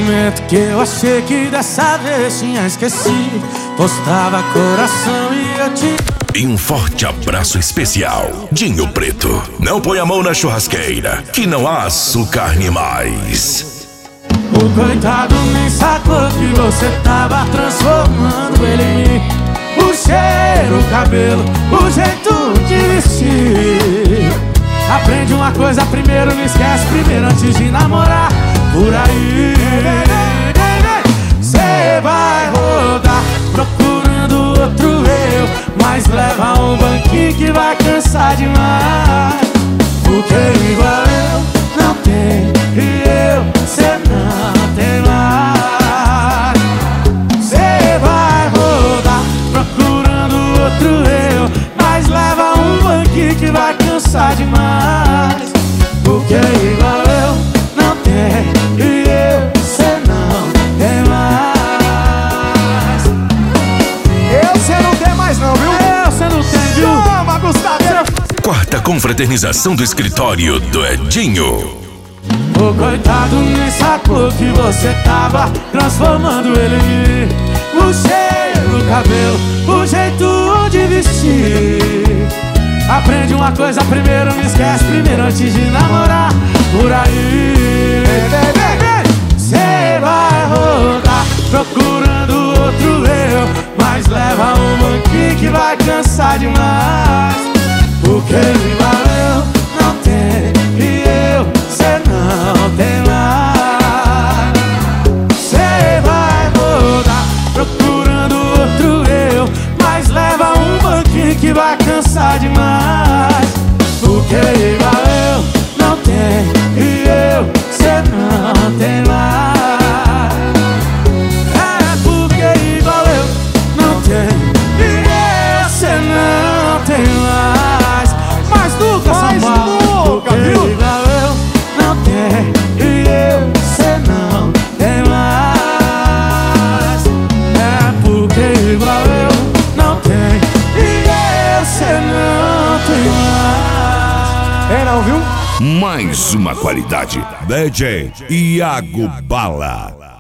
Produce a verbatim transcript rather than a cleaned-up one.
momento que eu achei que dessa vez tinha esquecido, postava coração e eu te... E um forte abraço especial, Dinho Preto. Não põe a mão na churrasqueira, que não há açúcar nem mais. O coitado nem sacou que você tava transformando ele em mim. O cheiro, o cabelo, o jeito de vestir. Aprende uma coisa primeiro, não esquece primeiro antes de namorar. Por aí cê vai rodar procurando outro eu, mas leva um banquinho que vai cansar demais. Porque igual eu não tem e eu, cê não tem mais. Cê vai rodar procurando outro eu, mas leva um banquinho que vai cansar demais. Porque igual eu não tem e eu, cê não tem mais. Eu cê não tem mais não, viu? Eu cê não tem, viu? Chama, Gustavo! Quarta confraternização do escritório do Edinho. O coitado nem sacou que você tava transformando ele em mim. O cheiro, o cabelo, o jeito de vestir. Aprende uma coisa primeiro, não esquece primeiro antes de namorar. Por aí cê vai rodar procurando outro eu, mas leva um banquinho que vai cansar demais. Porque igual eu não tem e eu, cê não tem mais. Cê vai rodar procurando outro eu, mas leva um banquinho que vai cansar demais. Porque igual eu não tem e eu, cê não tem mais. É porque igual eu não tem e eu, cê não tem mais. Mas nunca, Mas nunca, viu? igual eu não tem e eu, cê não tem mais. É porque igual eu não tem e eu, cê não tem mais. É não, viu? Mais uma qualidade. D J Iago Bala.